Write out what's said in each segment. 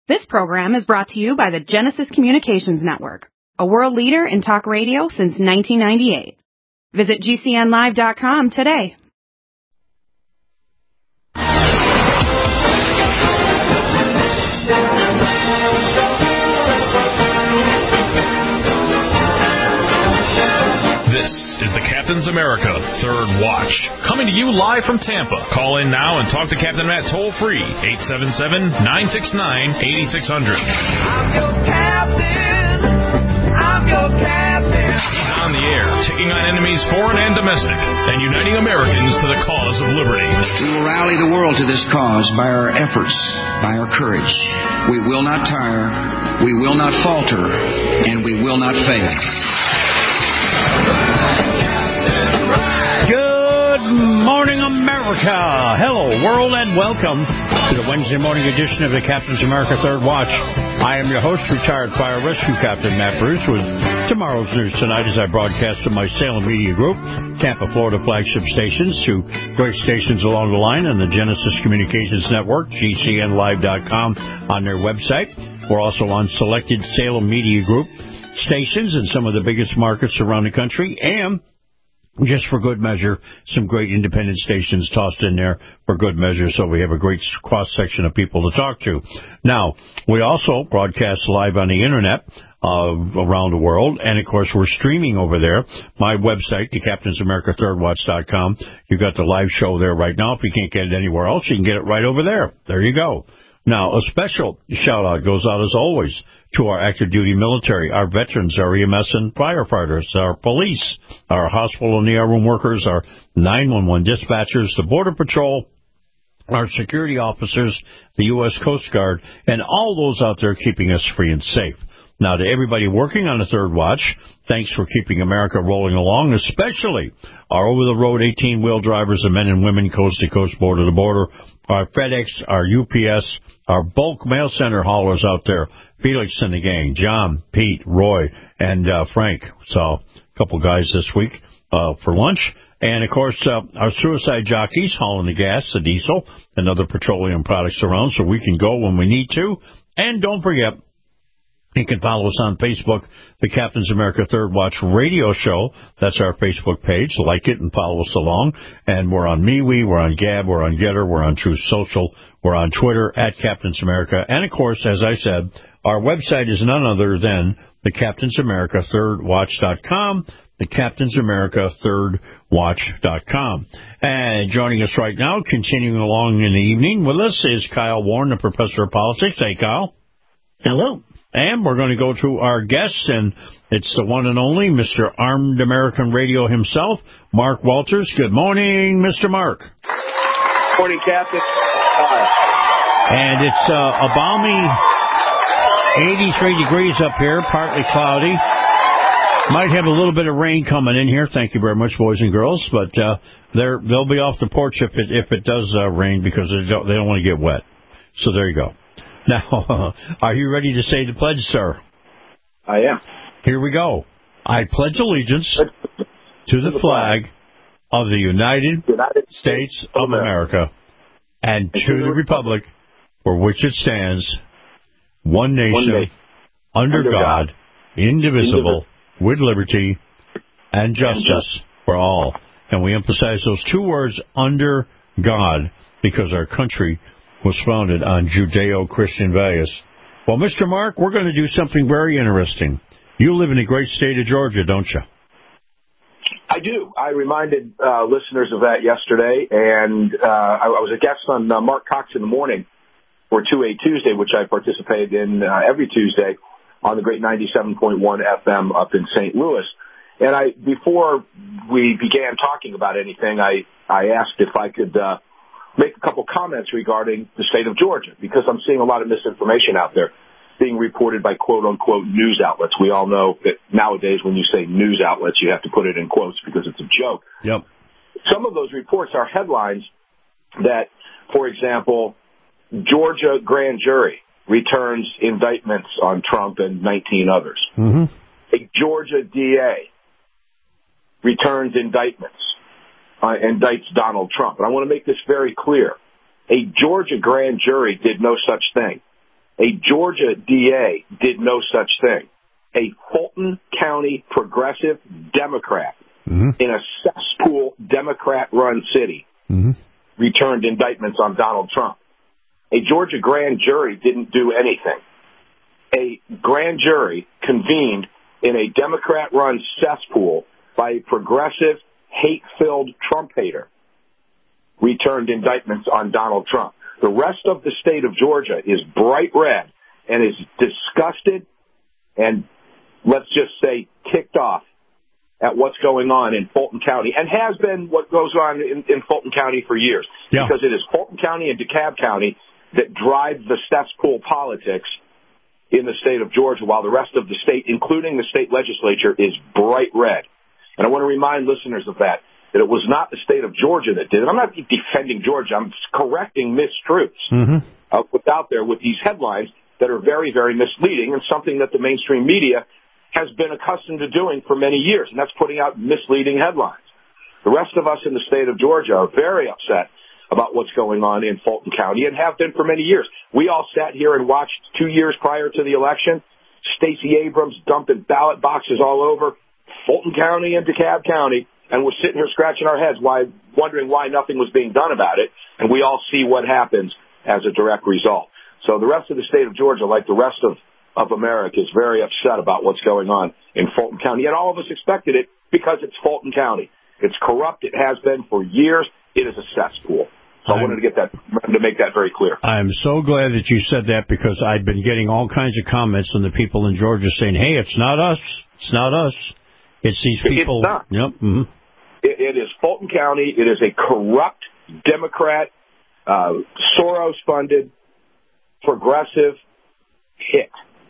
This program is brought to you by the Genesis Communications Network, a world leader in talk radio since 1998. Visit GCNlive.com today. This is the Captain's America Third Watch, coming to you live from Tampa. Call in now and talk to Captain Matt toll-free, 877-969-8600. I'm your captain. I'm your captain. He's on the air, taking on enemies foreign and domestic, and uniting Americans to the cause of liberty. We will rally the world to this cause by our efforts, by our courage. We will not tire, we will not falter, and we will not fail. Good morning, America. Hello, world, and welcome to the Wednesday morning edition of the Captain's America Third Watch. I am your host, retired fire rescue captain Matt Bruce, with tomorrow's news tonight as I broadcast from my Salem Media Group, Tampa, Florida flagship stations, to great stations along the line on the Genesis Communications Network, GCNlive.com on their website. We're also on selected Salem Media Group stations in some of the biggest markets around the country, and just for good measure, some great independent stations tossed in there for good measure, so we have a great cross-section of people to talk to. Now, we also broadcast live on the Internet around the world, and, of course, we're streaming over there. My website, thecaptainsamericathirdwatch.com, you've got the live show there right now. If you can't get it anywhere else, you can get it right over there. There you go. Now, a special shout-out goes out, as always, to our active-duty military, our veterans, our EMS and firefighters, our police, our hospital and ER room workers, our 911 dispatchers, the Border Patrol, our security officers, the U.S. Coast Guard, and all those out there keeping us free and safe. Now, to everybody working on the Third Watch, thanks for keeping America rolling along, especially our over-the-road 18-wheel drivers, the men and women coast-to-coast, border-to-border, our FedEx, our UPS, our bulk mail center haulers out there, Felix and the gang, John, Pete, Roy, and Frank. So, a couple guys this week for lunch. And, of course, our suicide jockeys hauling the gas, the diesel, and other petroleum products around so we can go when we need to. And don't forget, you can follow us on Facebook, the Captain's America Third Watch radio show. That's our Facebook page. Like it and follow us along. And we're on MeWe, we're on Gab, we're on Getter, we're on Truth Social, we're on Twitter, at Captain's America. And, of course, as I said, our website is none other than the CaptainsAmericaThirdWatch.com, the CaptainsAmericaThirdWatch.com. And joining us right now, continuing along in the evening with us, is Kyle Warren, the professor of politics. Hey, Kyle. Hello. And we're going to go to our guest, and it's the one and only Mr. Armed American Radio himself, Mark Walters. Good morning, Mr. Mark. Morning, Captain. And it's a balmy 83 degrees up here, partly cloudy. Might have a little bit of rain coming in here. Thank you very much, boys and girls. But they'll be off the porch if it does rain, because they don't want to get wet. So there you go. Now, are you ready to say the pledge, sir? I am. Here we go. I pledge allegiance to the flag of the United States of America and to the republic for which it stands, one nation, under God, indivisible, with liberty and justice for all. And we emphasize those two words, under God, because our country was founded on Judeo-Christian values. Well, Mr. Mark, we're going to do something very interesting. You live in the great state of Georgia, don't you? I do. I reminded listeners of that yesterday, and I was a guest on Mark Cox in the Morning for 2A Tuesday, which I participate in every Tuesday on the great 97.1 FM up in St. Louis. And before we began talking about anything, I asked if I could make a couple comments regarding the state of Georgia, because I'm seeing a lot of misinformation out there being reported by quote-unquote news outlets. We all know that nowadays when you say news outlets, you have to put it in quotes because it's a joke. Yep. Some of those reports are headlines that, for example, Georgia grand jury returns indictments on Trump and 19 others. Mm-hmm. A Georgia DA returns indictments. Indicts Donald Trump. And I want to make this very clear. A Georgia grand jury did no such thing. A Georgia DA did no such thing. A Fulton County progressive Democrat in a cesspool Democrat-run city returned indictments on Donald Trump. A Georgia grand jury didn't do anything. A grand jury convened in a Democrat-run cesspool by a progressive, hate-filled Trump hater returned indictments on Donald Trump. The rest of the state of Georgia is bright red and is disgusted and, let's just say, ticked off at what's going on in Fulton County, and has been what goes on in Fulton County for years. Yeah. Because it is Fulton County and DeKalb County that drive the cesspool politics in the state of Georgia, while the rest of the state, including the state legislature, is bright red. And I want to remind listeners of that it was not the state of Georgia that did it. I'm not defending Georgia. I'm correcting mistruths what's out there with these headlines that are very, very misleading, and something that the mainstream media has been accustomed to doing for many years, and that's putting out misleading headlines. The rest of us in the state of Georgia are very upset about what's going on in Fulton County, and have been for many years. We all sat here and watched 2 years prior to the election, Stacey Abrams dumping ballot boxes all over Fulton County and DeKalb County, and we're sitting here scratching our heads, wondering why nothing was being done about it, and we all see what happens as a direct result. So the rest of the state of Georgia, like the rest of America, is very upset about what's going on in Fulton County, and all of us expected it because it's Fulton County. It's corrupt. It has been for years. It is a cesspool. So I wanted to make that very clear. I'm so glad that you said that, because I've been getting all kinds of comments from the people in Georgia saying, hey, it's not us. It's not us. It's these people. It's not. Yep. It is Fulton County. It is a corrupt Democrat, Soros-funded, progressive hit.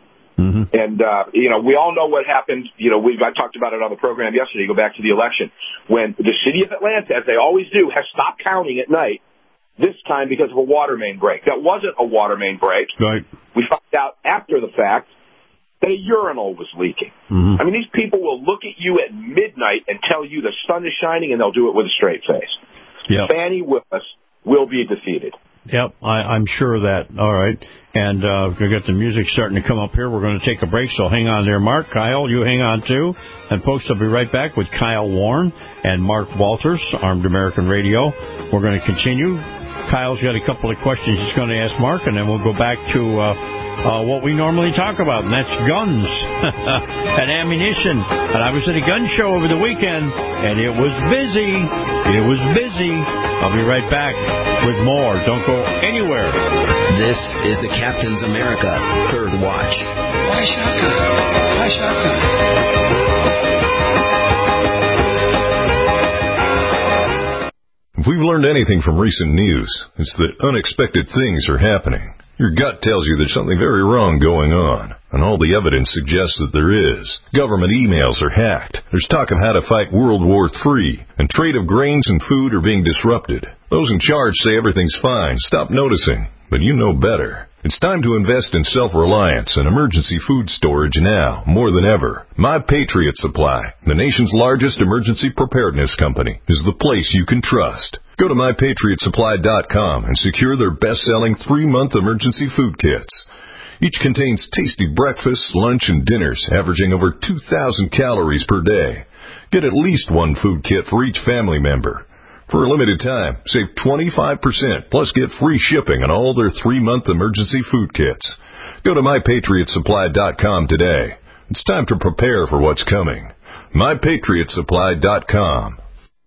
And, we all know what happened. I talked about it on the program yesterday. Go back to the election when the city of Atlanta, as they always do, has stopped counting at night, this time because of a water main break. That wasn't a water main break. Right. We found out after the fact that a urinal was leaking. I mean, these people will look at you at midnight and tell you the sun is shining, and they'll do it with a straight face. Yep. Fani Willis will be defeated. Yep, I'm sure of that. All right. And we're going to get the music starting to come up here. We're going to take a break, so hang on there, Mark. Kyle, you hang on, too. And folks, I'll be right back with Kyle Warren and Mark Walters, Armed American Radio. We're going to continue. Kyle's got a couple of questions he's going to ask Mark, and then we'll go back to what we normally talk about, and that's guns and ammunition. And I was at a gun show over the weekend, and it was busy. It was busy. I'll be right back with more. Don't go anywhere. This is the Captain's America Third Watch. Why shotgun? Why shotgun? If we've learned anything from recent news, it's that unexpected things are happening. Your gut tells you there's something very wrong going on, and all the evidence suggests that there is. Government emails are hacked. There's talk of how to fight World War III, and trade of grains and food are being disrupted. Those in charge say everything's fine. Stop noticing. But you know better. It's time to invest in self-reliance and emergency food storage now, more than ever. My Patriot Supply, the nation's largest emergency preparedness company, is the place you can trust. Go to MyPatriotSupply.com and secure their best-selling 3-month emergency food kits. Each contains tasty breakfasts, lunch, and dinners, averaging over 2,000 calories per day. Get at least one food kit for each family member. For a limited time, save 25%, plus get free shipping on all their 3-month emergency food kits. Go to MyPatriotSupply.com today. It's time to prepare for what's coming. MyPatriotSupply.com.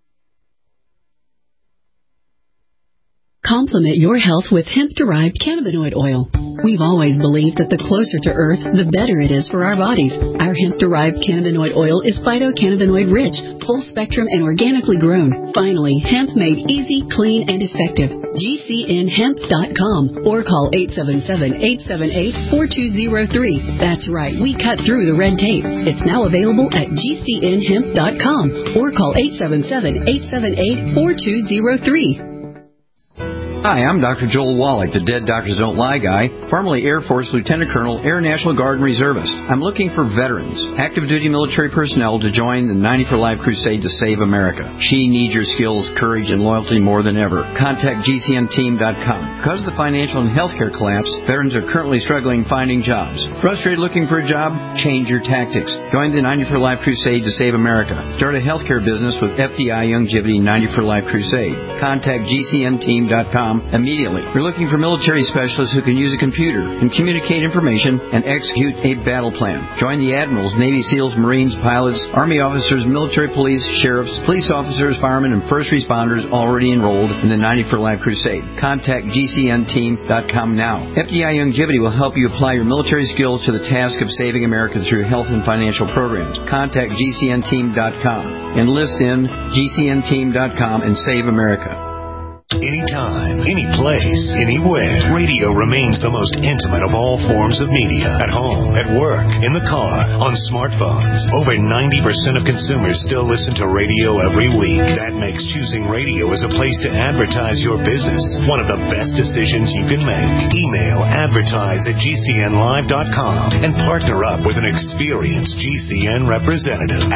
Complement your health with hemp-derived cannabinoid oil. We've always believed that the closer to Earth, the better it is for our bodies. Our hemp-derived cannabinoid oil is phytocannabinoid-rich, full-spectrum, and organically grown. Finally, hemp made easy, clean, and effective. GCNhemp.com or call 877-878-4203. That's right, we cut through the red tape. It's now available at GCNhemp.com or call 877-878-4203. Hi, I'm Dr. Joel Wallach, the Dead Doctors Don't Lie guy, formerly Air Force Lieutenant Colonel, Air National Guard Reservist. I'm looking for veterans, active duty military personnel to join the 90 for Life crusade to save America. She needs your skills, courage, and loyalty more than ever. Contact GCNteam.com. Because of the financial and healthcare collapse, veterans are currently struggling finding jobs. Frustrated looking for a job? Change your tactics. Join the 90 for Life crusade to save America. Start a healthcare business with FDI Youngevity 90 for Life crusade. Contact GCNteam.com immediately. We're looking for military specialists who can use a computer and communicate information and execute a battle plan. Join the admirals, Navy SEALs, Marines, pilots, Army officers, military police, sheriffs, police officers, firemen, and first responders already enrolled in the 90 for Life crusade. Contact GCNteam.com now. FDI Youngevity will help you apply your military skills to the task of saving America through health and financial programs. Contact GCNteam.com. Enlist in GCNteam.com and save America. Anytime, any place, anywhere, radio remains the most intimate of all forms of media. At home, at work, in the car, on smartphones. Over 90% of consumers still listen to radio every week. That makes choosing radio as a place to advertise your business one of the best decisions you can make. Email advertise@gcnlive.com and partner up with an experienced GCN representative.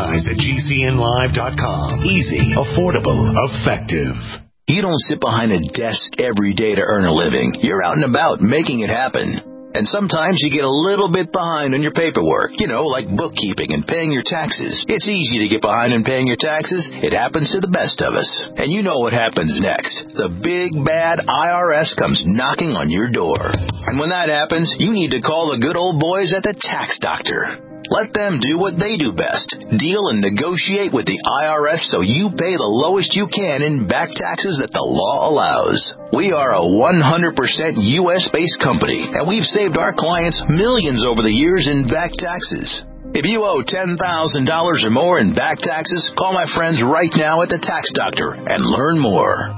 Advertise@gcnlive.com. Easy, affordable, effective. You don't sit behind a desk every day to earn a living. You're out and about making it happen. And sometimes you get a little bit behind on your paperwork, like bookkeeping and paying your taxes. It's easy to get behind in paying your taxes. It happens to the best of us. And you know what happens next. The big, bad IRS comes knocking on your door. And when that happens, you need to call the good old boys at the Tax Doctor. Let them do what they do best. Deal and negotiate with the IRS so you pay the lowest you can in back taxes that the law allows. We are a 100% U.S.-based company, and we've saved our clients millions over the years in back taxes. If you owe $10,000 or more in back taxes, call my friends right now at the Tax Doctor and learn more.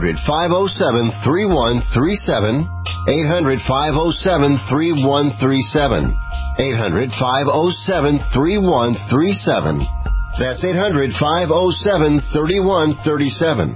800-507-3137. 800-507-3137. 800-507-3137. That's 800-507-3137.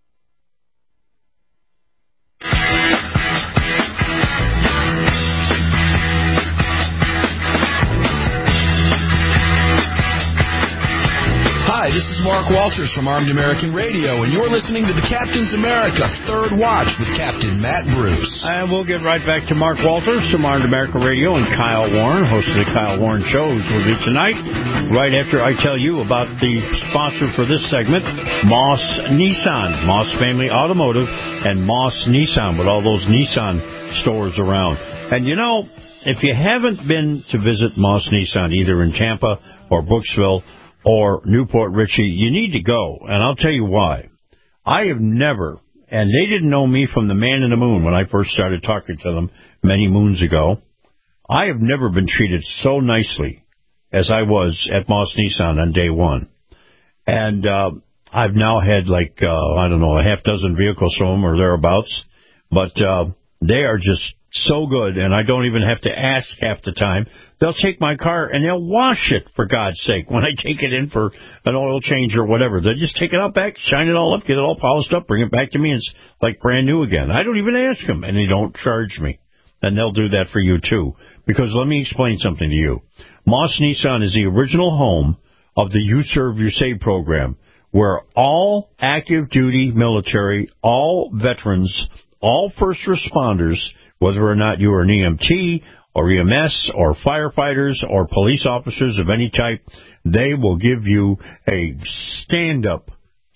Hi, this is Mark Walters from Armed American Radio, and you're listening to the Captain's America Third Watch with Captain Matt Bruce. And we'll get right back to Mark Walters from Armed American Radio, and Kyle Warren, host of the Kyle Warren Shows, will be tonight, right after I tell you about the sponsor for this segment, Moss Nissan, Moss Family Automotive, and Moss Nissan, with all those Nissan stores around. And if you haven't been to visit Moss Nissan, either in Tampa or Brooksville or Newport Richey, you need to go, and I'll tell you why. I have never, and they didn't know me from the man in the moon when I first started talking to them many moons ago, I have never been treated so nicely as I was at Moss Nissan on day one. And I've now had a half dozen vehicles from them or thereabouts, but they are just so good, and I don't even have to ask half the time. They'll take my car and they'll wash it, for God's sake, when I take it in for an oil change or whatever. They'll just take it out back, shine it all up, get it all polished up, bring it back to me, and it's like brand new again. I don't even ask them, and they don't charge me. And they'll do that for you, too. Because let me explain something to you. Moss Nissan is the original home of the You Serve, You Save program, where all active duty military, all veterans, all first responders, whether or not you are an EMT or EMS or firefighters or police officers of any type, they will give you a stand-up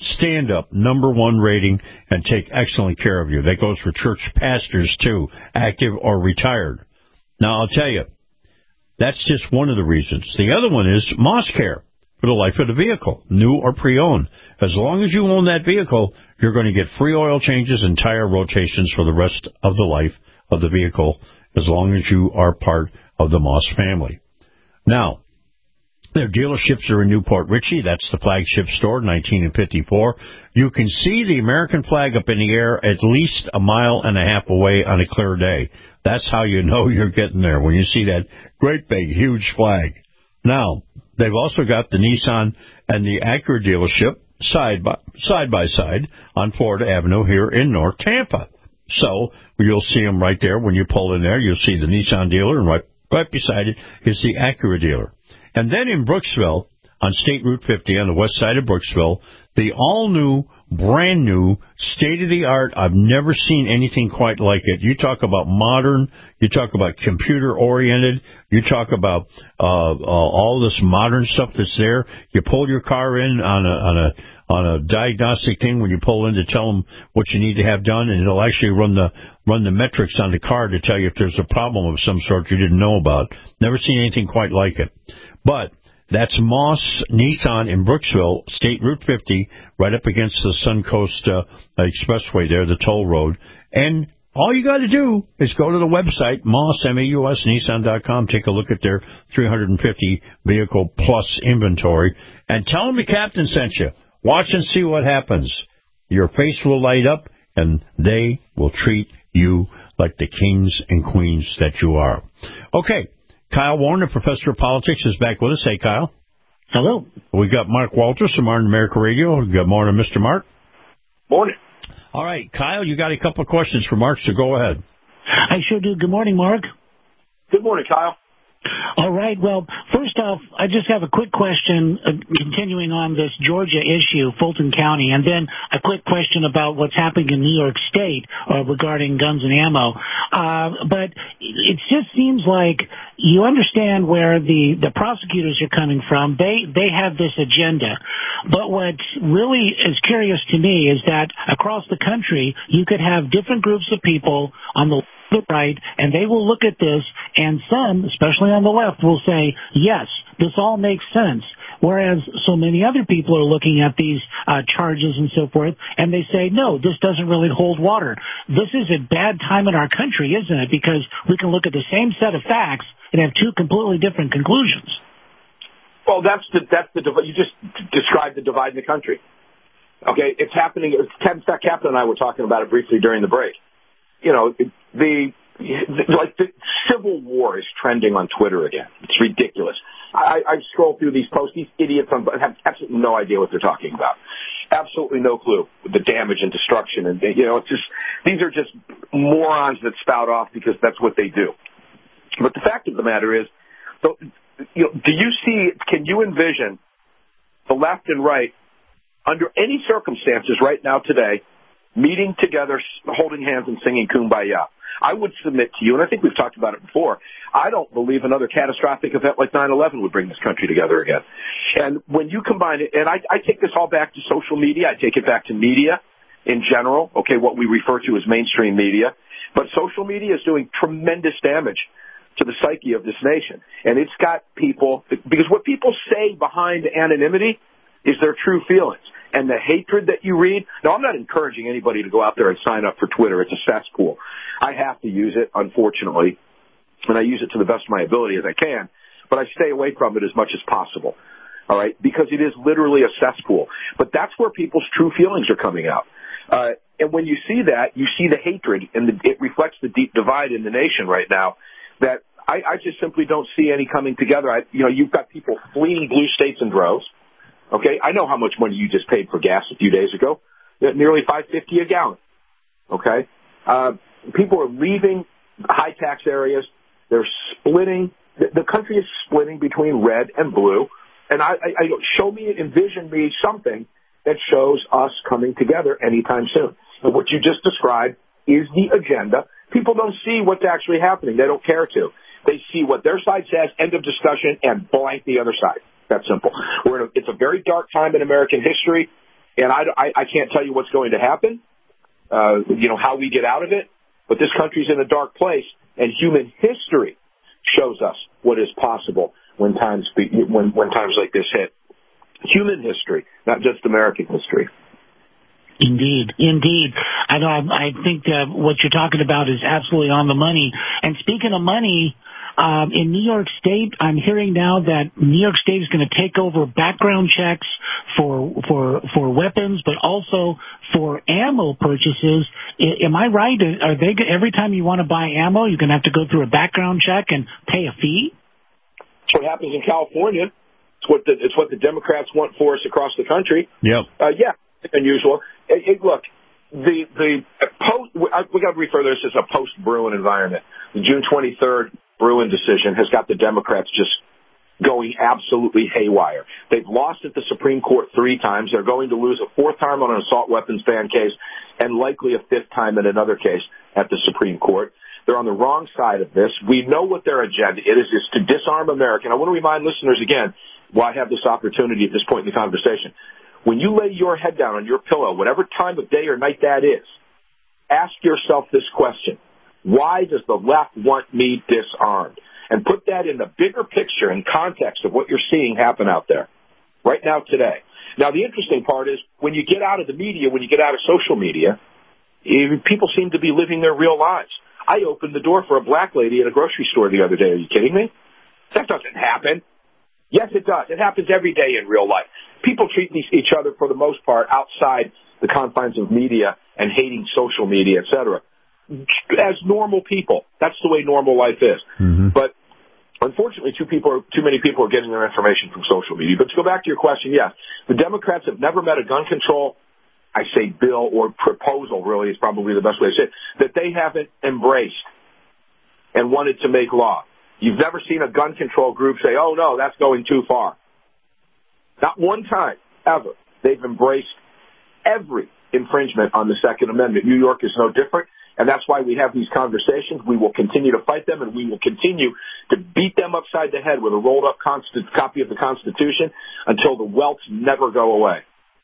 #1 rating and take excellent care of you. That goes for church pastors, too, active or retired. Now, I'll tell you, that's just one of the reasons. The other one is Moss Care for the life of the vehicle, new or pre-owned. As long as you own that vehicle, you're going to get free oil changes and tire rotations for the rest of the life of the vehicle, as long as you are part of the Moss family. Now, their dealerships are in Newport Richey. That's the flagship store, 19 and 54. You can see the American flag up in the air at least a mile and a half away on a clear day. That's how you know you're getting there, when you see that great big, huge flag. Now, they've also got the Nissan and the Acura dealership side by side on Florida Avenue here in North Tampa. So you'll see them right there. When you pull in there, you'll see the Nissan dealer, and right beside it is the Acura dealer. And then in Brooksville, on State Route 50 on the west side of Brooksville, the all-new, brand-new, state-of-the-art, I've never seen anything quite like it. You talk about modern, you talk about computer-oriented, you talk about all this modern stuff that's there. You pull your car in on a diagnostic thing when you pull in to tell them what you need to have done, and it'll actually run the metrics on the car to tell you if there's a problem of some sort you didn't know about. Never seen anything quite like it. But that's Moss Nissan in Brooksville, State Route 50, right up against the Suncoast Expressway there, the toll road. And all you got to do is go to the website, MausNissan.com, take a look at their 350 vehicle plus inventory, and tell them the captain sent you. Watch and see what happens. Your face will light up, and they will treat you like the kings and queens that you are. Okay. Kyle Warner, professor of politics, is back with us. Hey, Kyle. Hello. We got Mark Walters from Modern America Radio. Good morning, Mr. Mark. Morning. All right, Kyle, you got a couple of questions for Mark, so go ahead. I sure do. Good morning, Mark. Good morning, Kyle. All right. Well, first off, I just have a quick question continuing on this Georgia issue, Fulton County, and then a quick question about what's happening in New York State regarding guns and ammo. But it just seems like you understand where the prosecutors are coming from. They have this agenda. But what really is curious to me is that across the country, you could have different groups of people on the right, and they will look at this, and some, especially on the left, will say, yes, this all makes sense. Whereas so many other people are looking at these charges and so forth, and they say, no, this doesn't really hold water. This is a bad time in our country, isn't it? Because we can look at the same set of facts and have two completely different conclusions. Well, that's the you just described the divide in the country. Okay, it's happening. Captain and I were talking about it briefly during the break. You know, the civil war is trending on Twitter again. It's ridiculous. I scroll through these posts. These idiots have absolutely no idea what they're talking about. Absolutely no clue with the damage and destruction. And, you know, it's just, these are just morons that spout off because that's what they do. But the fact of the matter is, can you envision the left and right under any circumstances right now today meeting together, holding hands and singing Kumbaya? I would submit to you, and I think we've talked about it before, I don't believe another catastrophic event like 9/11 would bring this country together again. And when you combine it, and I take this all back to social media, I take it back to media in general, okay, what we refer to as mainstream media, but social media is doing tremendous damage to the psyche of this nation. And it's got people, because what people say behind anonymity is their true feelings. And the hatred that you read, now I'm not encouraging anybody to go out there and sign up for Twitter. It's a cesspool. I have to use it, unfortunately, and I use it to the best of my ability as I can, but I stay away from it as much as possible, all right, because it is literally a cesspool. But that's where people's true feelings are coming out. And when you see that, you see the hatred, and it reflects the deep divide in the nation right now that I just simply don't see any coming together. You've got people fleeing blue states in droves. Okay, I know how much money you just paid for gas a few days ago. Nearly $5.50 a gallon. Okay, people are leaving high tax areas. They're splitting. The country is splitting between red and blue. And envision me something that shows us coming together anytime soon. And what you just described is the agenda. People don't see what's actually happening. They don't care to. They see what their side says, end of discussion, and blank the other side. That simple. It's a very dark time in American history, and I can't tell you what's going to happen, how we get out of it, but this country's in a dark place, and human history shows us what is possible when times like this hit. Human history, not just American history. Indeed. I think what you're talking about is absolutely on the money. And speaking of money, in New York State, I'm hearing now that New York State is going to take over background checks for weapons, but also for ammo purchases. Am I right? Are they every time you want to buy ammo, you're going to have to go through a background check and pay a fee? That's what happens in California. It's what the Democrats want for us across the country. Yep. Yeah, it's unusual. Look, we got to refer to this as a post-Bruen environment. The June 23rd Bruen decision has got the Democrats just going absolutely haywire. They've lost at the Supreme Court 3 times. They're going to lose a 4th time on an assault weapons ban case and likely a 5th time in another case at the Supreme Court. They're on the wrong side of this. We know what their agenda is to disarm America. And I want to remind listeners again, while I have this opportunity at this point in the conversation, when you lay your head down on your pillow, whatever time of day or night that is, ask yourself this question. Why does the left want me disarmed? And put that in the bigger picture and context of what you're seeing happen out there right now today. Now, the interesting part is when you get out of the media, when you get out of social media, people seem to be living their real lives. I opened the door for a black lady at a grocery store the other day. Are you kidding me? That doesn't happen. Yes, it does. It happens every day in real life. People treat each other, for the most part, outside the confines of media and hating social media, et cetera, as normal people. That's the way normal life is. Mm-hmm. But unfortunately, too many people are getting their information from social media. But to go back to your question, yes, the Democrats have never met a gun control, I say bill or proposal, really is probably the best way to say it, that they haven't embraced and wanted to make law. You've never seen a gun control group say, oh, no, that's going too far. Not one time, ever. They've embraced every infringement on the Second Amendment. New York is no different, and that's why we have these conversations. We will continue to fight them, and we will continue to beat them upside the head with a rolled-up copy of the Constitution until the welts never go away.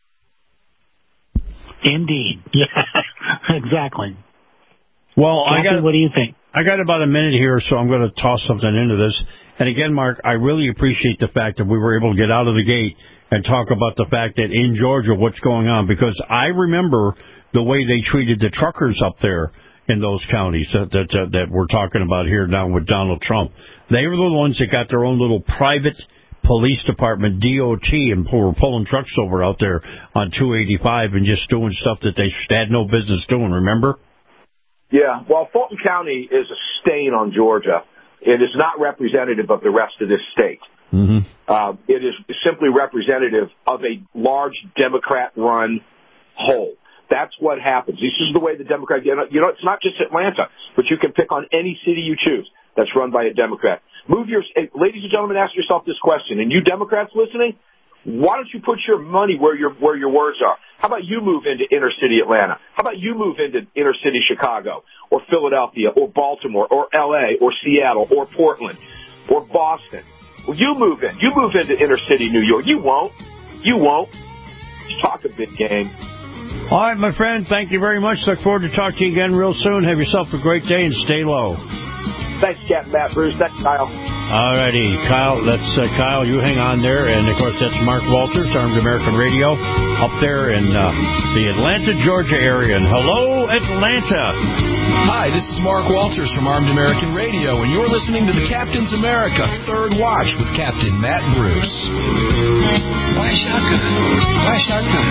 Indeed. Yeah, exactly. Well, Kathy, what do you think? I got about a minute here, so I'm going to toss something into this. And again, Mark, I really appreciate the fact that we were able to get out of the gate and talk about the fact that in Georgia, what's going on. Because I remember the way they treated the truckers up there in those counties that we're talking about here now with Donald Trump. They were the ones that got their own little private police department, DOT, and were pulling trucks over out there on 285 and just doing stuff that they had no business doing, remember? Yeah, well, Fulton County is a stain on Georgia. It is not representative of the rest of this state. Mm-hmm. It is simply representative of a large Democrat-run whole. That's what happens. This is the way the Democrats get it. You know, it's not just Atlanta, but you can pick on any city you choose that's run by a Democrat. Ladies and gentlemen, ask yourself this question. And you Democrats listening, why don't you put your money where your words are? How about you move into inner city Atlanta? How about you move into inner city Chicago or Philadelphia or Baltimore or L.A. or Seattle or Portland or Boston? Well, you move in. You move into inner city New York. You won't. You won't. You talk a big game. All right, my friend. Thank you very much. Look forward to talking to you again real soon. Have yourself a great day and stay low. Thanks, Captain Matt Bruce. Thanks, Kyle. All righty, Kyle. Kyle, you hang on there. And, of course, that's Mark Walters, Armed American Radio, up there in the Atlanta, Georgia area. And hello, Atlanta. Hi, this is Mark Walters from Armed American Radio, and you're listening to the Captain's America Third Watch with Captain Matt Bruce. Why shotgun? Why shotgun?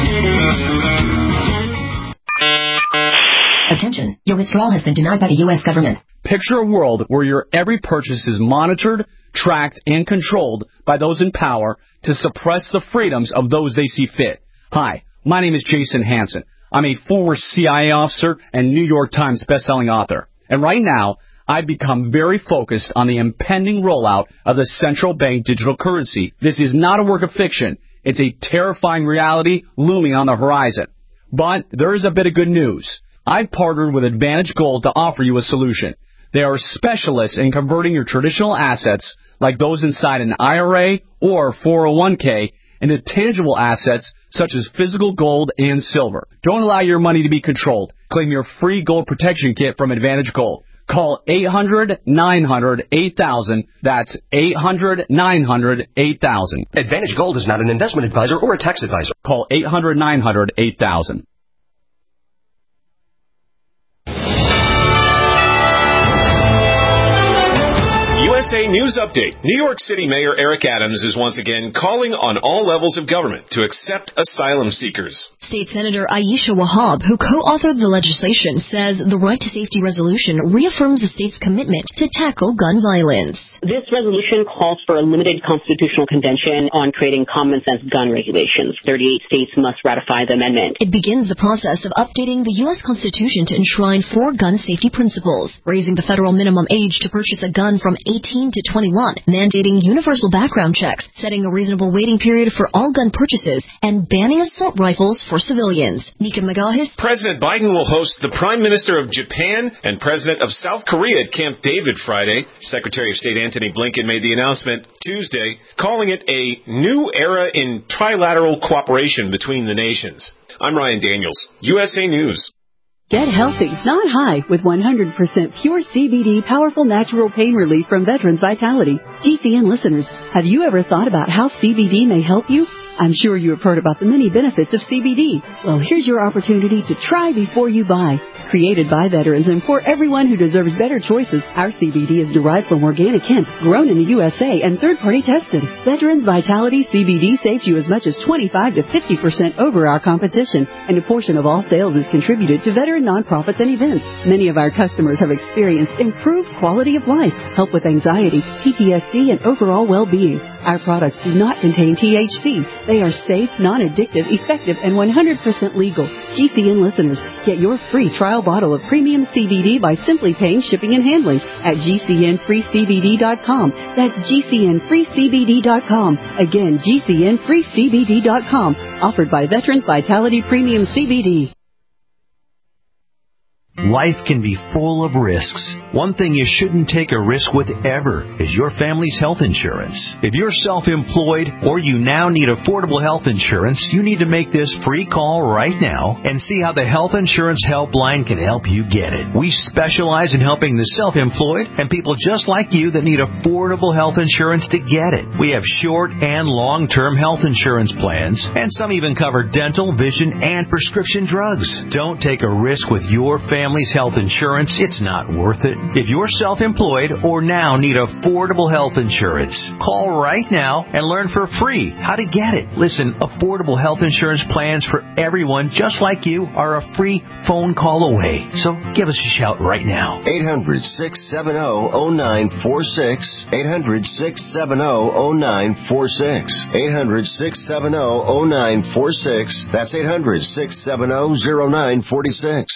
Attention, your withdrawal has been denied by the U.S. government. Picture a world where your every purchase is monitored, tracked, and controlled by those in power to suppress the freedoms of those they see fit. Hi, my name is Jason Hansen. I'm a former CIA officer and New York Times bestselling author. And right now, I've become very focused on the impending rollout of the central bank digital currency. This is not a work of fiction. It's a terrifying reality looming on the horizon. But there is a bit of good news. I've partnered with Advantage Gold to offer you a solution. They are specialists in converting your traditional assets, like those inside an IRA or 401k, into tangible assets such as physical gold and silver. Don't allow your money to be controlled. Claim your free gold protection kit from Advantage Gold. Call 800-900-8000. That's 800-900-8000. Advantage Gold is not an investment advisor or a tax advisor. Call 800-900-8000. USA News Update. New York City Mayor Eric Adams is once again calling on all levels of government to accept asylum seekers. State Senator Aisha Wahab, who co-authored the legislation, says the Right to Safety resolution reaffirms the state's commitment to tackle gun violence. This resolution calls for a limited constitutional convention on creating common-sense gun regulations. 38 states must ratify the amendment. It begins the process of updating the U.S. Constitution to enshrine 4 gun safety principles, raising the federal minimum age to purchase a gun from 18 to 21, mandating universal background checks, setting a reasonable waiting period for all gun purchases, and banning assault rifles for civilians. Nika Magahis. President Biden will host the Prime Minister of Japan and President of South Korea at Camp David Friday. Secretary of State Anthony Blinken made the announcement Tuesday, calling it a new era in trilateral cooperation between the nations. I'm Ryan Daniels, USA News. Get healthy, not high, with 100% pure CBD powerful natural pain relief from Veterans Vitality. GCN listeners, have you ever thought about how CBD may help you? I'm sure you have heard about the many benefits of CBD. Well, here's your opportunity to try before you buy. Created by veterans and for everyone who deserves better choices, our CBD is derived from organic hemp, grown in the USA, and third-party tested. Veterans Vitality CBD saves you as much as 25 to 50% over our competition, and a portion of all sales is contributed to veteran nonprofits and events. Many of our customers have experienced improved quality of life, help with anxiety, PTSD, and overall well-being. Our products do not contain THC. They are safe, non-addictive, effective, and 100% legal. GCN listeners, get your free trial bottle of premium CBD by simply paying shipping and handling at GCNFreeCBD.com. That's GCNFreeCBD.com. Again, GCNFreeCBD.com. Offered by Veterans Vitality Premium CBD. Life can be full of risks. One thing you shouldn't take a risk with ever is your family's health insurance. If you're self-employed or you now need affordable health insurance, you need to make this free call right now and see how the Health Insurance Helpline can help you get it. We specialize in helping the self-employed and people just like you that need affordable health insurance to get it. We have short and long-term health insurance plans, and some even cover dental, vision, and prescription drugs. Don't take a risk with your family's health insurance. It's not worth it. If you're self-employed or now need affordable health insurance, call right now and learn for free how to get it. Listen, affordable health insurance plans for everyone just like you are a free phone call away. So give us a shout right now. 800-670-0946. 800-670-0946. 800-670-0946. That's 800-670-0946.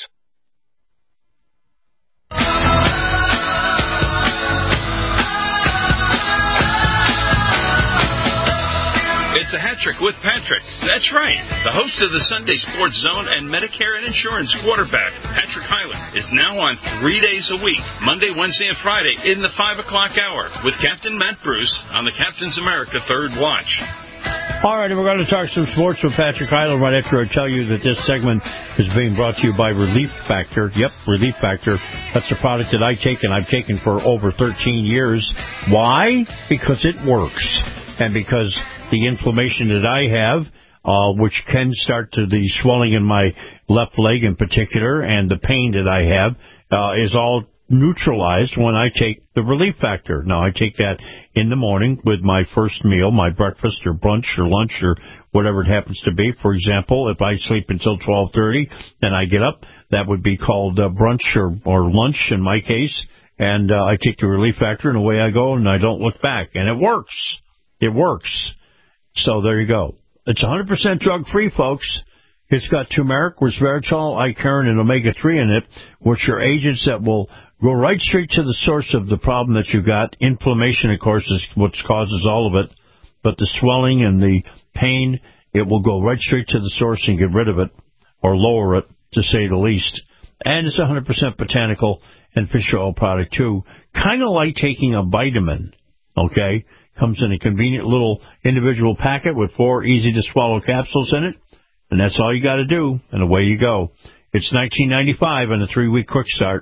It's a hat trick with Patrick. That's right. The host of the Sunday Sports Zone and Medicare and Insurance quarterback, Patrick Hyland, is now on 3 days a week, Monday, Wednesday, and Friday in the 5 o'clock hour with Captain Matt Bruce on the Captain's America Third Watch. All right, and we're going to talk some sports with Patrick Hyland right after I tell you that this segment is being brought to you by Relief Factor. Yep, Relief Factor. That's a product that I take, and I've taken for over 13 years. Why? Because it works. And because the inflammation that I have, which can start to the swelling in my left leg in particular, and the pain that I have, is all neutralized when I take the Relief Factor. Now, I take that in the morning with my first meal, my breakfast or brunch or lunch or whatever it happens to be. For example, if I sleep until 12:30, then I get up. That would be called brunch or lunch in my case. And I take the Relief Factor, and away I go, and I don't look back. And it works. It works. So there you go. It's 100% drug-free, folks. It's got turmeric, resveratrol, icarin, and omega-3 in it, which are agents that will go right straight to the source of the problem that you got. Inflammation, of course, is what causes all of it. But the swelling and the pain, it will go right straight to the source and get rid of it, or lower it, to say the least. And it's 100% botanical and fish oil product, too. Kind of like taking a vitamin, okay? Comes in a convenient little individual packet with 4 easy-to-swallow capsules in it. And that's all you got to do, and away you go. It's $19.95 on a 3-week quick start,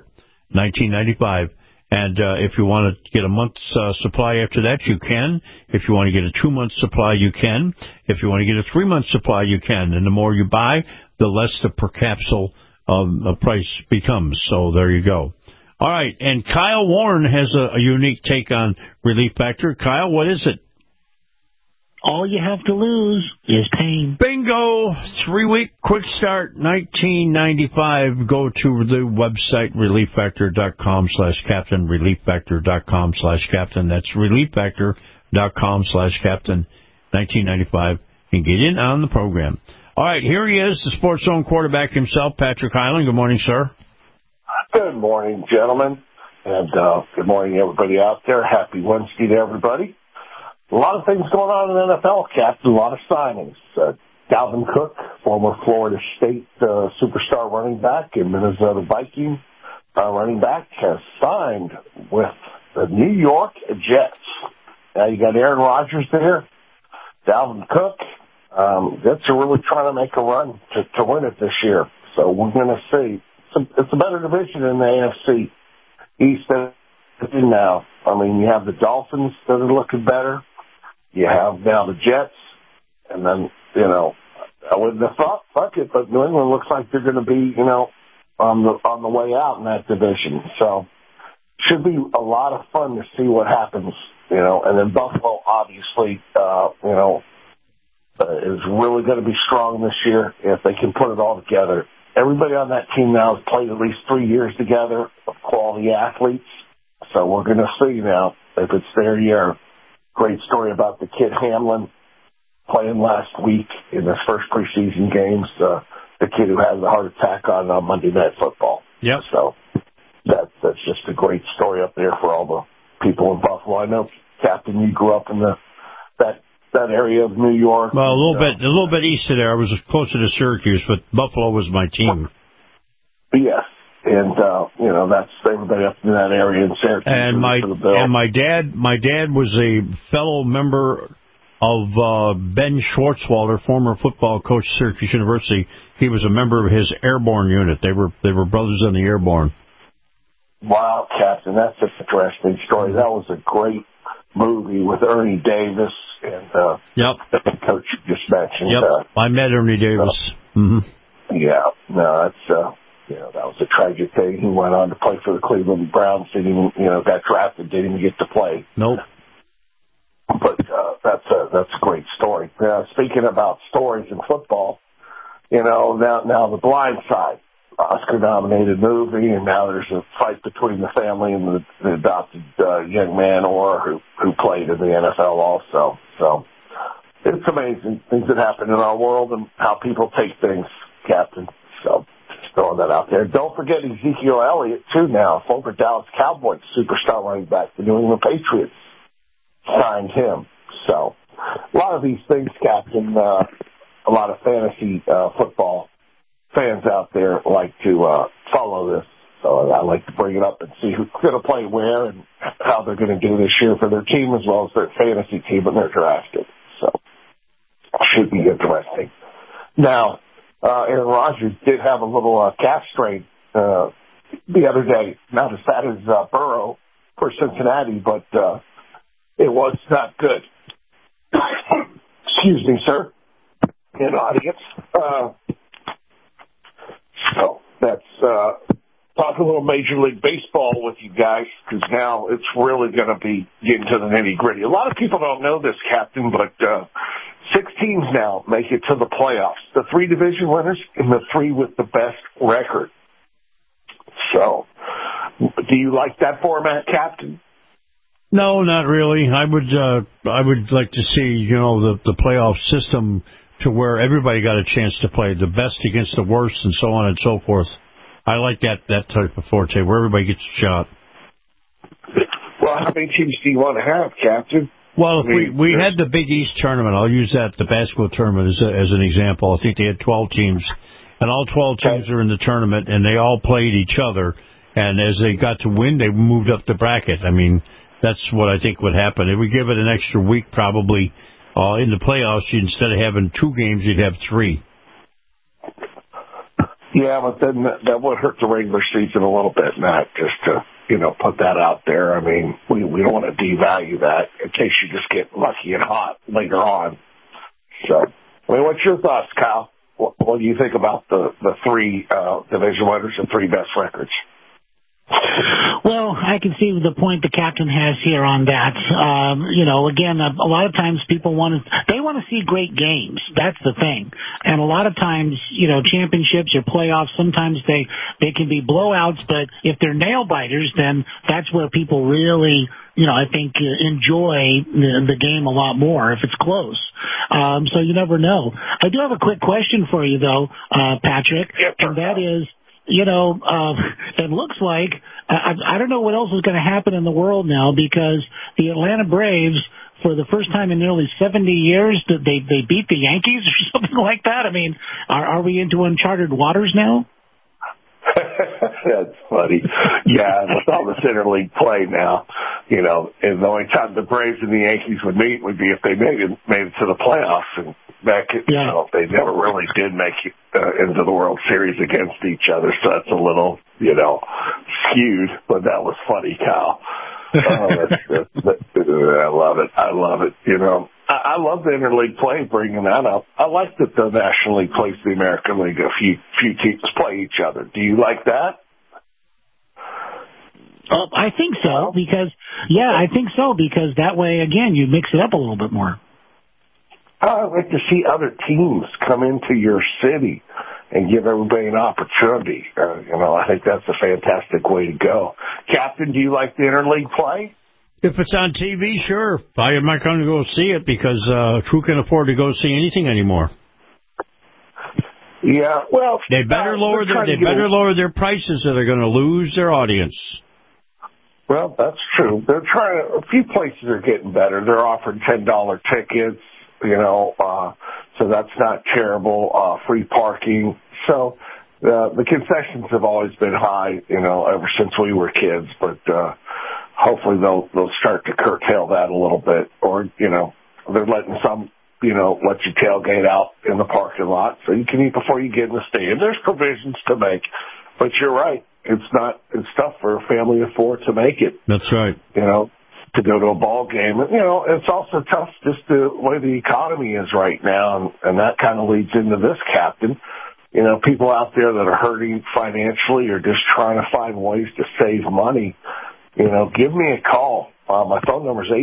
$19.95. And if you want to get a month's supply after that, you can. If you want to get a 2-month supply, you can. If you want to get a 3-month supply, you can. And the more you buy, the less the per capsule price becomes. So there you go. All right, and Kyle Warren has a unique take on Relief Factor. Kyle, what is it? All you have to lose is pain. Bingo! 3-week quick start, $19.95. Go to the website, relieffactor.com/captain, relieffactor.com/captain. That's relieffactor.com/captain, $19.95. And get in on the program. All right, here he is, the Sports Zone quarterback himself, Patrick Hyland. Good morning, sir. Good morning, gentlemen, and good morning, everybody out there. Happy Wednesday to everybody. A lot of things going on in the NFL, Captain. A lot of signings. Dalvin Cook, former Florida State superstar running back and Minnesota Viking running back, has signed with the New York Jets. Now you got Aaron Rodgers there, Dalvin Cook. Jets are really trying to make a run to win it this year. So we're going to see. It's a better division in the AFC East than now. I mean, you have the Dolphins that are looking better. You have now the Jets. And then, I wouldn't have thought, fuck it, but New England looks like they're going to be, on the way out in that division. So should be a lot of fun to see what happens, and then Buffalo, obviously, is really going to be strong this year if they can put it all together. Everybody on that team now has played at least 3 years together of quality athletes. So we're going to see now if it's their year. Great story about the kid Hamlin playing last week in his first preseason games. The kid who had the heart attack on Monday Night Football. Yep. So that's just a great story up there for all the people in Buffalo. I know, Captain, you grew up in that area of New York. Well, a little bit east of there. I was closer to Syracuse, but Buffalo was my team. Yes, and that's everybody up in that area in Syracuse. And my dad was a fellow member of Ben Schwartzwalder, former football coach at Syracuse University. He was a member of his airborne unit. They were brothers in the airborne. Wow, Captain, that's an interesting story. That was a great movie with Ernie Davis and the coach you just mentioned. Yep, I met Ernie Davis. Yeah, no, that's that was a tragic thing. He went on to play for the Cleveland Browns. Didn't even, got drafted. Didn't even get to play. Nope. But that's a great story. Speaking about stories in football, now The Blind Side, Oscar-nominated movie, and now there's a fight between the family and the adopted young man who played in the NFL also. So it's amazing things that happen in our world and how people take things, Captain. So just throwing that out there. Don't forget Ezekiel Elliott, too, now, former Dallas Cowboys superstar running back. The New England Patriots signed him. So a lot of these things, Captain, a lot of fantasy football fans out there like to follow this. So I like to bring it up and see who's going to play where and how they're going to do this year for their team as well as their fantasy team when they're drafted. So it should be interesting. Now, Aaron Rodgers did have a little calf strain the other day. Not as bad as Burrow for Cincinnati, but it was not good. Excuse me, sir, in audience. So that's talk a little Major League Baseball with you guys, because now it's really going to be getting to the nitty-gritty. A lot of people don't know this, Captain, but 6 teams now make it to the playoffs. The 3 division winners and the 3 with the best record. So do you like that format, Captain? No, not really. I would like to see, the playoff system to where everybody got a chance to play, the best against the worst and so on and so forth. I like that type of forte where everybody gets a shot. Well, how many teams do you want to have, Captain? Well, if we had the Big East tournament, I'll use that, the basketball tournament, as an example. I think they had 12 teams, and all 12 teams are in the tournament, and they all played each other. And as they got to win, they moved up the bracket. I mean, that's what I think would happen. If we give it an extra week, probably in the playoffs, instead of having 2 games, you'd have 3. Yeah, but then that would hurt the regular season a little bit, Matt, just to, put that out there. I mean, we don't want to devalue that in case you just get lucky and hot later on. So, what's your thoughts, Kyle? What do you think about the 3 division winners and 3 best records? Well, I can see the point the captain has here on that. Again, a lot of times people want to see great games. That's the thing. And a lot of times, championships or playoffs, sometimes they can be blowouts, but if they're nail biters, then that's where people really, I think enjoy the game a lot more if it's close. So you never know. I do have a quick question for you though, Patrick, and that is, it looks like, I don't know what else is going to happen in the world now, because the Atlanta Braves, for the first time in nearly 70 years, they beat the Yankees or something like that. I mean, are we into uncharted waters now? That's funny. Yeah, with all this interleague play now, and the only time the Braves and the Yankees would meet would be if they made it to the playoffs. And back, they never really did make it into the World Series against each other, so that's a little, skewed. But that was funny, Kyle. I love it. I love the interleague play, bringing that up. I like that the National League plays the American League. A few teams play each other. Do you like that? I think so, because that way, again, you mix it up a little bit more. I like to see other teams come into your city and give everybody an opportunity. I think that's a fantastic way to go. Captain, do you like the interleague play? If it's on TV, sure. I am not going to go see it because who can afford to go see anything anymore? Yeah, well, they better lower their prices, or they're going to lose their audience. Well, that's true. A few places are getting better. They're offering $10 tickets, so that's not terrible. Free parking. So the concessions have always been high, ever since we were kids. But hopefully they'll start to curtail that a little bit, or they're letting some let you tailgate out in the parking lot so you can eat before you get in the stadium. There's provisions to make, but you're right. It's tough for a family of four to make it. That's right. To go to a ball game. It's also tough just the way the economy is right now, and that kind of leads into this, Captain. People out there that are hurting financially or just trying to find ways to save money, give me a call. My phone number is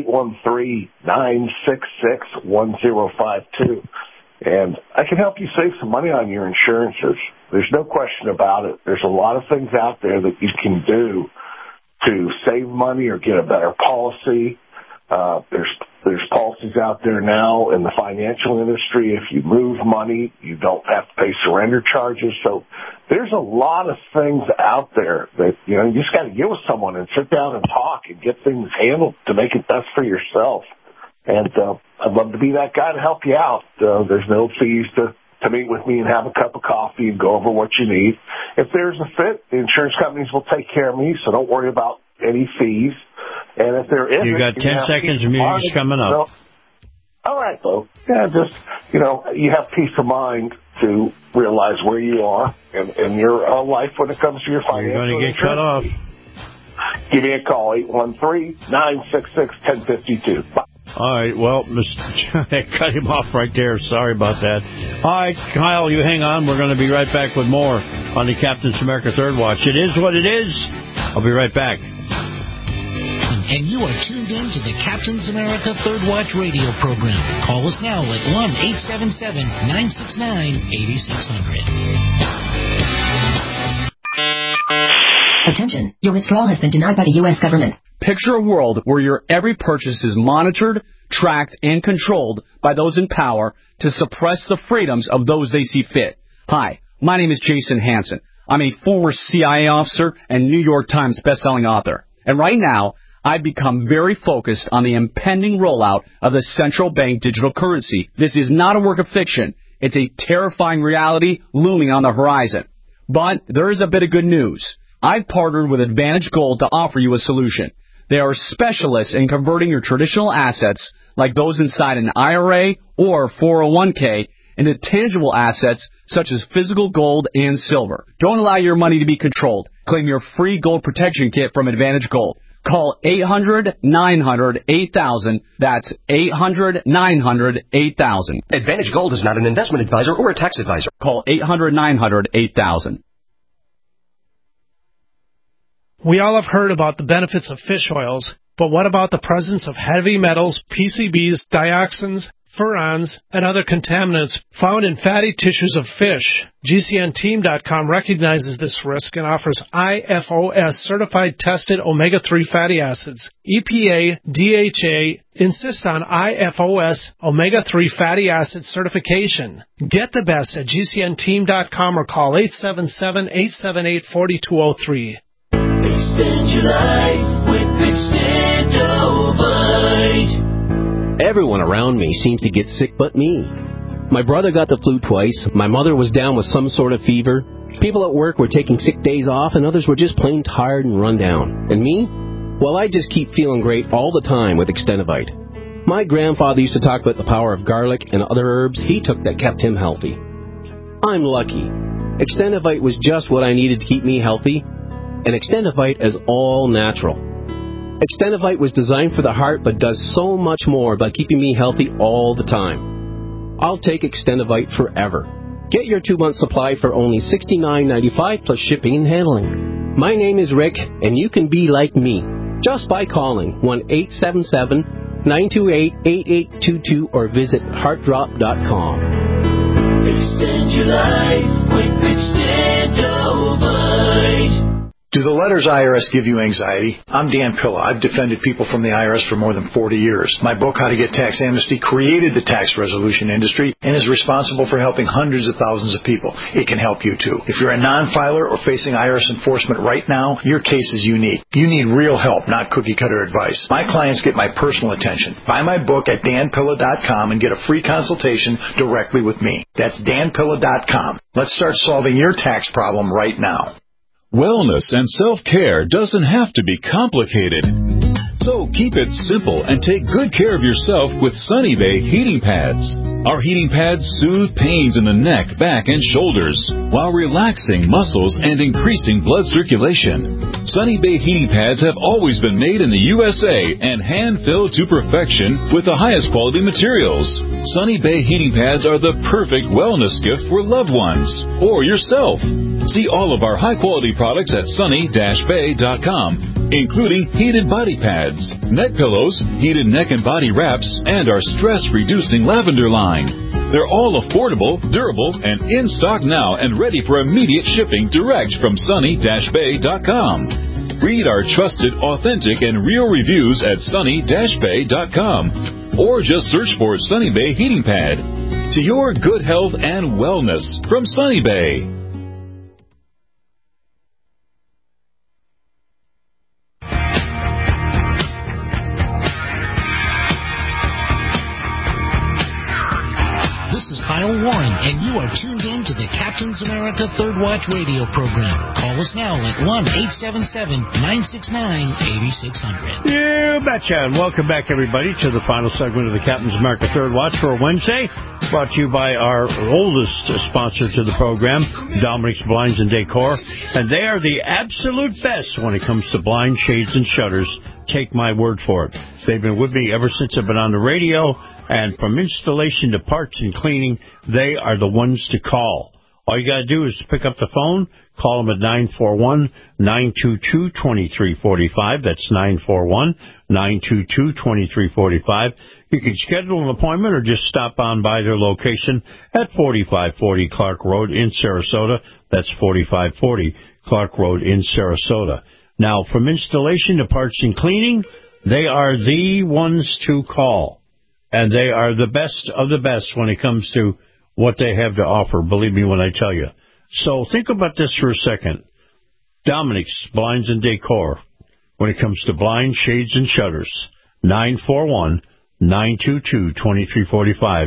813-966-1052. And I can help you save some money on your insurances. There's no question about it. There's a lot of things out there that you can do to save money or get a better policy. There's policies out there now in the financial industry. If you move money, you don't have to pay surrender charges. So there's a lot of things out there that, you just got to get with someone and sit down and talk and get things handled to make it best for yourself. And I'd love to be that guy to help you out. There's no fees to meet with me and have a cup of coffee and go over what you need. If there's a fit, the insurance companies will take care of me, so don't worry about any fees. And if there isn't, you got 10 seconds of music coming up. All right, folks. Yeah, just, you have peace of mind to realize where you are in your life when it comes to your financial. You're going to get cut off. Give me a call, 813-966-1052. Bye. All right, well, cut him off right there. Sorry about that. All right, Kyle, you hang on. We're going to be right back with more on the Captain's America Third Watch. It is what it is. I'll be right back. And you are tuned in to the Captain's America Third Watch radio program. Call us now at 1-877-969-8600. Attention, your withdrawal has been denied by the U.S. government. Picture a world where your every purchase is monitored, tracked, and controlled by those in power to suppress the freedoms of those they see fit. Hi, my name is Jason Hansen. I'm a former CIA officer and New York Times bestselling author. And right now, I've become very focused on the impending rollout of the central bank digital currency. This is not a work of fiction. It's a terrifying reality looming on the horizon. But there is a bit of good news. I've partnered with Advantage Gold to offer you a solution. They are specialists in converting your traditional assets, like those inside an IRA or 401k, into tangible assets such as physical gold and silver. Don't allow your money to be controlled. Claim your free gold protection kit from Advantage Gold. Call 800-900-8000. That's 800-900-8000. Advantage Gold is not an investment advisor or a tax advisor. Call 800-900-8000. We all have heard about the benefits of fish oils, but what about the presence of heavy metals, PCBs, dioxins, furans, and other contaminants found in fatty tissues of fish? GCNteam.com recognizes this risk and offers IFOS certified tested omega-3 fatty acids. EPA, DHA insist on IFOS omega-3 fatty acid certification. Get the best at GCNteam.com or call 877-878-4203. Extend your life with Extendovite. Everyone around me seems to get sick but me. My brother got the flu twice, my mother was down with some sort of fever, people at work were taking sick days off, and others were just plain tired and run down. And me? Well, I just keep feeling great all the time with Extendovite. My grandfather used to talk about the power of garlic and other herbs he took that kept him healthy. I'm lucky. Extendovite was just what I needed to keep me healthy, and Extendovite is all natural. Extendovite was designed for the heart but does so much more by keeping me healthy all the time. I'll take Extendovite forever. Get your 2-month supply for only $69.95 plus shipping and handling. My name is Rick, and you can be like me just by calling 1-877-928-8822 or visit heartdrop.com. Extend your life with Extendovite. Do the letters IRS give you anxiety? I'm Dan Pilla. I've defended people from the IRS for more than 40 years. My book, How to Get Tax Amnesty, created the tax resolution industry and is responsible for helping hundreds of thousands of people. It can help you, too. If you're a non-filer or facing IRS enforcement right now, your case is unique. You need real help, not cookie-cutter advice. My clients get my personal attention. Buy my book at danpilla.com and get a free consultation directly with me. That's danpilla.com. Let's start solving your tax problem right now. Wellness and self-care doesn't have to be complicated. So keep it simple and take good care of yourself with Sunny Bay heating pads. Our heating pads soothe pains in the neck, back, and shoulders while relaxing muscles and increasing blood circulation. Sunny Bay heating pads have always been made in the USA and hand-filled to perfection with the highest quality materials. Sunny Bay heating pads are the perfect wellness gift for loved ones or yourself. See all of our high-quality products at sunny-bay.com, including heated body pads, neck pillows, heated neck and body wraps, and our stress-reducing lavender line. They're all affordable, durable, and in stock now and ready for immediate shipping direct from sunny-bay.com. Read our trusted, authentic, and real reviews at sunny-bay.com or just search for Sunny Bay Heating Pad. To your good health and wellness from Sunny Bay. Kyle Warren, and you are tuned in to the Captain's America Third Watch radio program. Call us now at 1-877-969-8600. You betcha. And welcome back, everybody, to the final segment of the Captain's America Third Watch for Wednesday. Brought to you by our oldest sponsor to the program, Dominic's Blinds and Decor. And they are the absolute best when it comes to blinds, shades, and shutters. Take my word for it. They've been with me ever since I've been on the radio. And from installation to parts and cleaning, they are the ones to call. All you got to do is pick up the phone, call them at 941-922-2345. That's 941-922-2345. You can schedule an appointment or just stop on by their location at 4540 Clark Road in Sarasota. That's 4540 Clark Road in Sarasota. Now, from installation to parts and cleaning, they are the ones to call. And they are the best of the best when it comes to what they have to offer, believe me when I tell you. So think about this for a second. Dominic's Blinds and Decor, when it comes to blinds, shades, and shutters, 941-922-2345,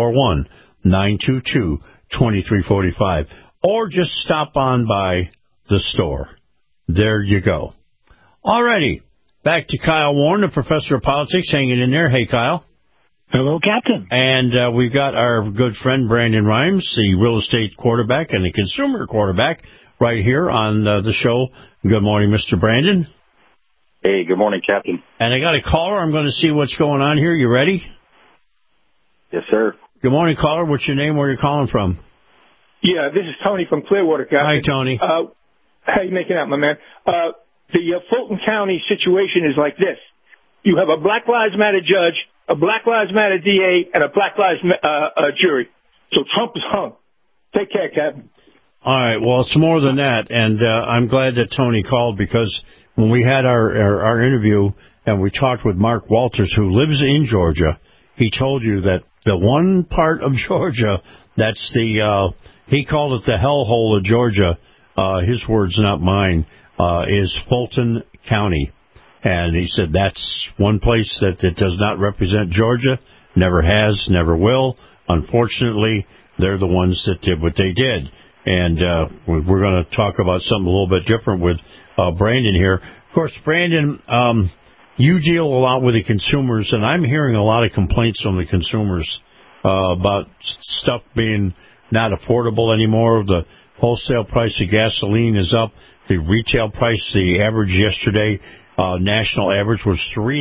941-922-2345, or just stop on by the store. There you go. All righty, back to Kyle Warren, the professor of politics, hanging in there. Hey, Kyle. Hello, Captain. And we've got our good friend Brandon Rhymes, the real estate quarterback and the consumer quarterback, right here on the show. Good morning, Mr. Brandon. Hey, good morning, Captain. And I got a caller. I'm going to see what's going on here. You ready? Yes, sir. Good morning, caller. What's your name? Where are you calling from? Yeah, this is Tony from Clearwater, Captain. Hi, Tony. How you making out, my man? the Fulton County situation is like this. You have a Black Lives Matter judge, a Black Lives Matter DA, and a Black Lives jury. So Trump is hung. Take care, Captain. All right. Well, it's more than that, and I'm glad that Tony called, because when we had our interview and we talked with Mark Walters, who lives in Georgia, he told you that the one part of Georgia that's he called it the hellhole of Georgia, his words, not mine, is Fulton County. And he said that's one place that it does not represent Georgia, never has, never will. Unfortunately, they're the ones that did what they did. And we're going to talk about something a little bit different with Brandon here. Of course, Brandon, you deal a lot with the consumers, and I'm hearing a lot of complaints from the consumers about stuff being not affordable anymore. The wholesale price of gasoline is up. The retail price, the average yesterday, national average was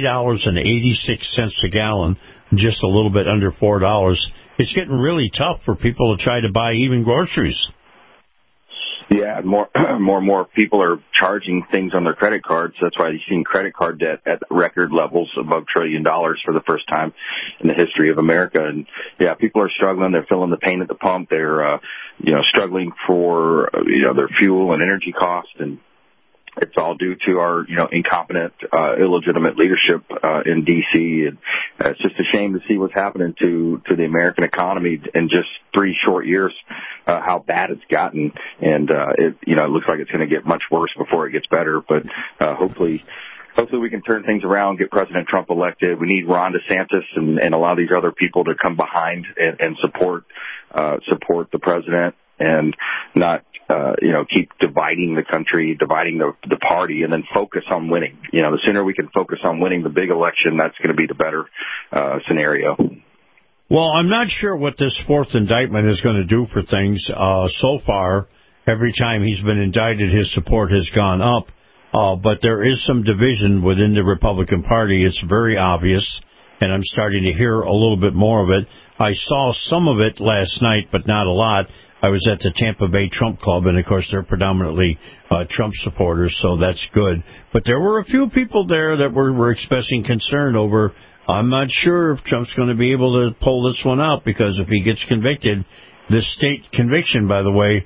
$3.86 a gallon, just a little bit under $4. It's getting really tough for people to try to buy even groceries. Yeah, more and more people are charging things on their credit cards. That's why you've seen credit card debt at record levels above $1 trillion for the first time in the history of America. And yeah, people are struggling. They're feeling the pain at the pump. They're, struggling for, their fuel and energy costs, and it's all due to our, incompetent, illegitimate leadership in D.C. And it's just a shame to see what's happening to the American economy in just 3 short years, how bad it's gotten. And it looks like it's going to get much worse before it gets better. But hopefully we can turn things around, get President Trump elected. We need Ron DeSantis and a lot of these other people to come behind and support the president, and not keep dividing the country, dividing the party, and then focus on winning. The sooner we can focus on winning the big election, that's going to be the better scenario. Well, I'm not sure what this fourth indictment is going to do for things. So far, every time he's been indicted, his support has gone up. But there is some division within the Republican Party. It's very obvious, and I'm starting to hear a little bit more of it. I saw some of it last night, but not a lot. I was at the Tampa Bay Trump Club, and, of course, they're predominantly Trump supporters, so that's good. But there were a few people there that were expressing concern over, I'm not sure if Trump's going to be able to pull this one out, because if he gets convicted, this state conviction, by the way,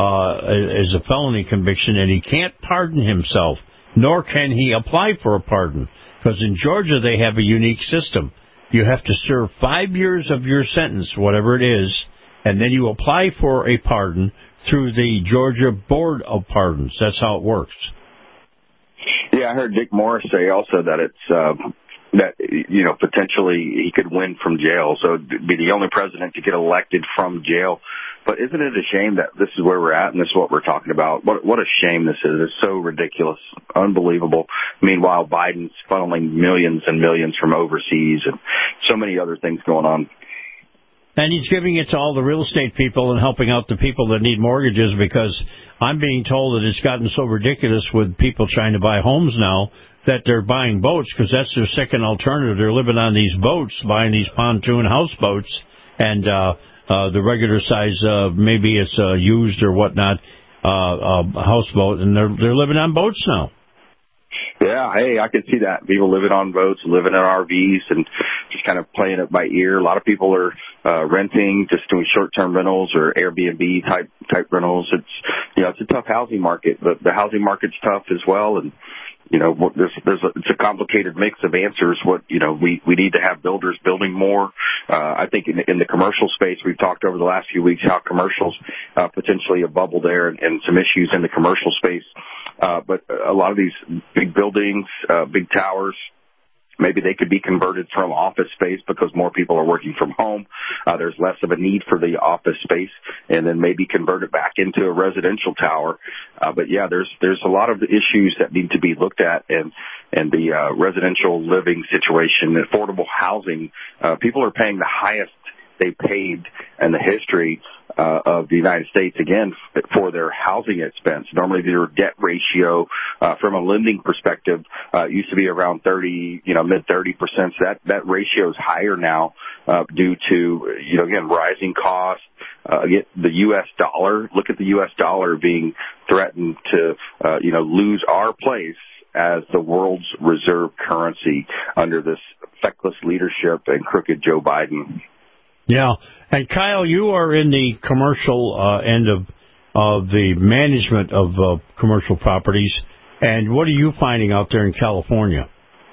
is a felony conviction, and he can't pardon himself, nor can he apply for a pardon, because in Georgia they have a unique system. You have to serve 5 years of your sentence, whatever it is, and then you apply for a pardon through the Georgia Board of Pardons. That's how it works. Yeah, I heard Dick Morris say also that it's potentially he could win from jail, so be the only president to get elected from jail. But isn't it a shame that this is where we're at, and this is what we're talking about? What a shame this is. It's so ridiculous, unbelievable. Meanwhile, Biden's funneling millions and millions from overseas, and so many other things going on. And he's giving it to all the real estate people and helping out the people that need mortgages, because I'm being told that it's gotten so ridiculous with people trying to buy homes now that they're buying boats, because that's their second alternative. They're living on these boats, buying these pontoon houseboats, and the regular size, maybe it's used or whatnot, houseboat, and they're living on boats now. Yeah, hey, I can see that. People living on boats, living in RVs, and just kind of playing it by ear. A lot of people are renting, just doing short-term rentals or Airbnb type rentals. It's a tough housing market. The housing market's tough as well, and it's a complicated mix of answers. We need to have builders building more. I think in the commercial space, we've talked over the last few weeks how commercials potentially a bubble there and some issues in the commercial space. But a lot of these big buildings, big towers, maybe they could be converted from office space because more people are working from home. There's less of a need for the office space, and then maybe convert it back into a residential tower. But yeah, there's a lot of issues that need to be looked at, and the residential living situation, affordable housing. People are paying the highest they paid in the history of the United States, again, for their housing expense. Normally their debt ratio from a lending perspective used to be around 30, mid 30%. That ratio is higher now due to, again, rising costs. The U.S. dollar, look at the U.S. dollar being threatened to, lose our place as the world's reserve currency under this feckless leadership and crooked Joe Biden. Yeah. And Kyle, you are in the commercial end of the management of commercial properties. And what are you finding out there in California?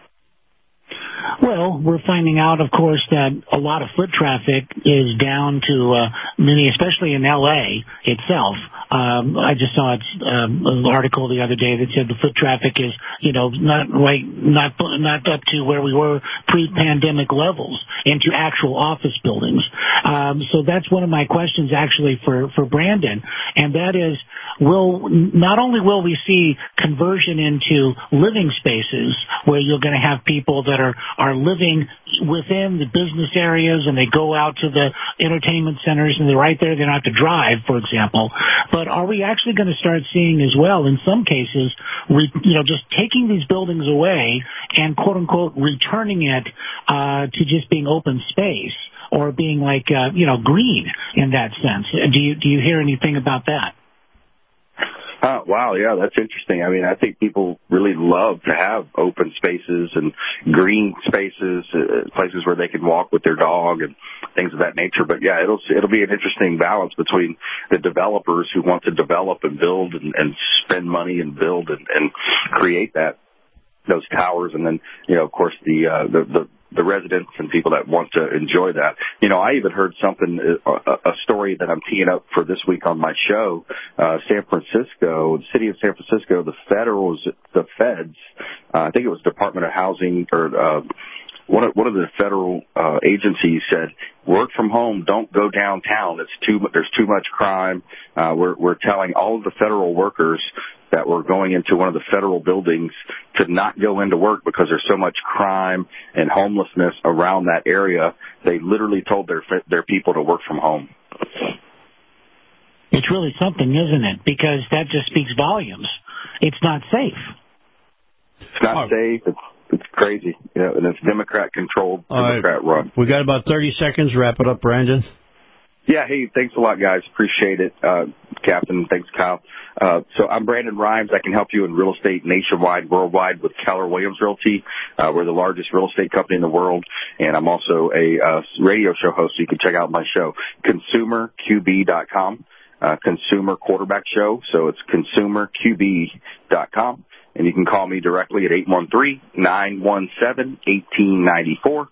Well, we're finding out, of course, that a lot of foot traffic is down to many, especially in L.A. itself. I just saw an article the other day that said the foot traffic is, not up to where we were pre-pandemic levels into actual office buildings. So that's one of my questions actually for Brandon, and that is, not only will we see conversion into living spaces where you're going to have people that are living within the business areas and they go out to the entertainment centers and they're right there, they don't have to drive, for example. But are we actually going to start seeing as well, in some cases, just taking these buildings away and quote unquote returning it to just being open space or being like green in that sense? Do you hear anything about that? Wow, yeah, that's interesting. I mean, I think people really love to have open spaces and green spaces, places where they can walk with their dog and things of that nature. But yeah, it'll be an interesting balance between the developers who want to develop and build and spend money and build and create those towers, and then of course the residents and people that want to enjoy that. I even heard a story that I'm teeing up for this week on my show. San Francisco, the city of San Francisco, the feds, I think it was Department of Housing or one of the federal agencies said, work from home, don't go downtown. There's too much crime. We're telling all of the federal workers that were going into one of the federal buildings to not go into work because there's so much crime and homelessness around that area. They literally told their people to work from home. It's really something, isn't it? Because that just speaks volumes. It's not safe. It's not safe. It's crazy. And it's Democrat-controlled, Democrat-run. We got about 30 seconds. Wrap it up, Brandon. Yeah, hey, thanks a lot, guys. Appreciate it, Captain. Thanks, Kyle. So I'm Brandon Rhymes. I can help you in real estate nationwide, worldwide with Keller Williams Realty. We're the largest real estate company in the world, and I'm also a radio show host, so you can check out my show, ConsumerQB.com, Consumer Quarterback Show. So it's ConsumerQB.com, and you can call me directly at 813-917-1894,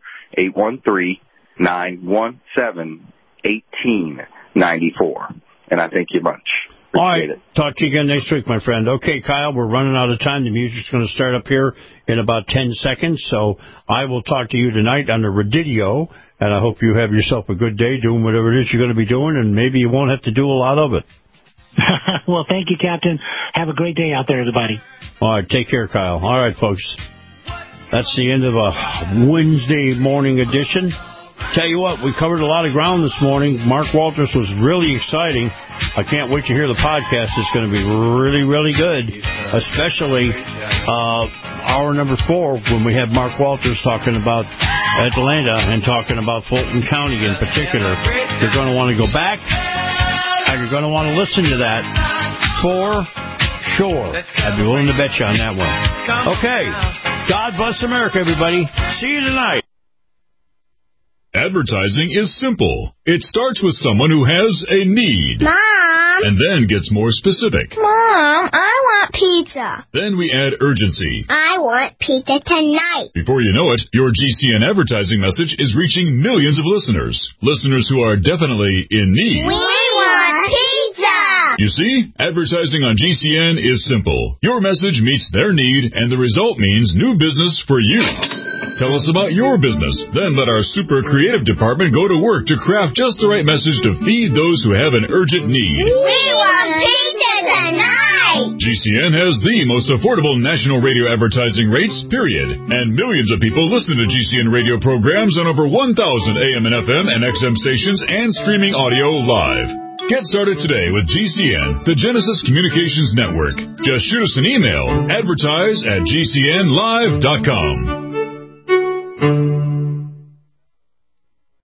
813-917-1894. And I thank you much. All right. Talk to you again next week, my friend. Okay, Kyle, we're running out of time. The music's going to start up here in about 10 seconds. So I will talk to you tonight on the radio, and I hope you have yourself a good day doing whatever it is you're going to be doing, and maybe you won't have to do a lot of it. Well, thank you, Captain. Have a great day out there, everybody. All right. Take care, Kyle. All right, folks. That's the end of a Wednesday morning edition. Tell you what, we covered a lot of ground this morning. Mark Walters was really exciting. I can't wait to hear the podcast. It's going to be really, really good, especially hour number 4 when we have Mark Walters talking about Atlanta and talking about Fulton County in particular. You're going to want to go back, and you're going to want to listen to that for sure. I'd be willing to bet you on that one. Okay. God bless America, everybody. See you tonight. Advertising is simple. It starts with someone who has a need. Mom! And then gets more specific. Mom, I want pizza. Then we add urgency. I want pizza tonight. Before you know it, your GCN advertising message is reaching millions of listeners. Listeners who are definitely in need. We want pizza! You see, advertising on GCN is simple. Your message meets their need, and the result means new business for you. Tell us about your business. Then let our super creative department go to work to craft just the right message to feed those who have an urgent need. We want pizza tonight! GCN has the most affordable national radio advertising rates, period. And millions of people listen to GCN radio programs on over 1,000 AM and FM and XM stations and streaming audio live. Get started today with GCN, the Genesis Communications Network. Just shoot us an email, advertise@gcnlive.com.